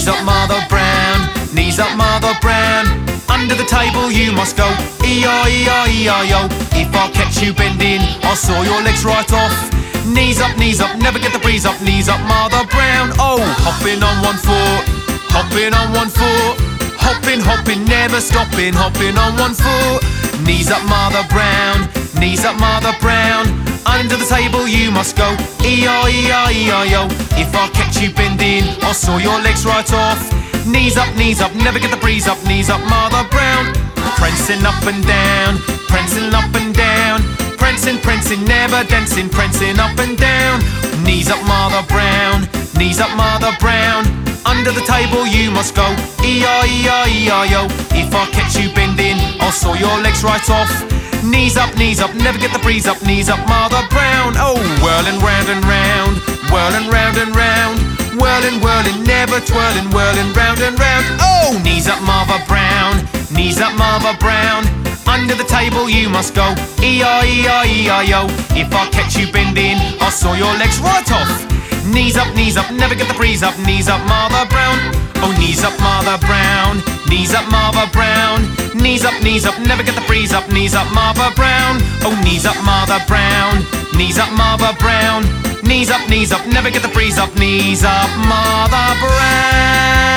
Knees up, Mother Brown. Knees up, Mother Brown. Under the table you must go. E-I-E-I-E-I-O. If I catch you bending, I'll saw your legs right off. Knees up, never get the breeze up. Knees up, Mother Brown. Oh, hopping on one foot, hopping on one foot. Hopping, hopping, never stopping, hopping on one foot. Knees up, Mother Brown. Knees up, Mother Brown. Under the table you must go. E-I-E-I-E-I-O. If I catch you bending, I'll saw your legs right off. Knees up, never get the breeze up. Knees up, Mother Brown. Prancing up and down, prancing up and down. Prancing, prancing, never dancing, prancing up and down. Knees up, Mother Brown. Knees up, Mother Brown. Under the table you must go. E-I-E-I-E-I-O. If I catch you bending, I'll saw your legs right off. Knees up, never get the breeze up. Knees up, Mother Brown. Oh, whirling round and round, whirling round and round. Whirling, whirling, never twirling, whirling round and round. Oh, knees up, Mother Brown. Knees up, Mother Brown. Under the table you must go. E-I-E-I-E-I-O. If I catch you bending, I'll saw your legs right off. Knees up, never get the breeze up. Knees up, Mother Brown. Oh, knees up, Mother Brown. Knees up, Mother Brown. Knees up, never get the breeze up. Knees up, Mother Brown. Oh, knees up, Mother Brown. Knees up, Mother Brown. Knees up, never get the breeze up. Knees up, Mother Brown.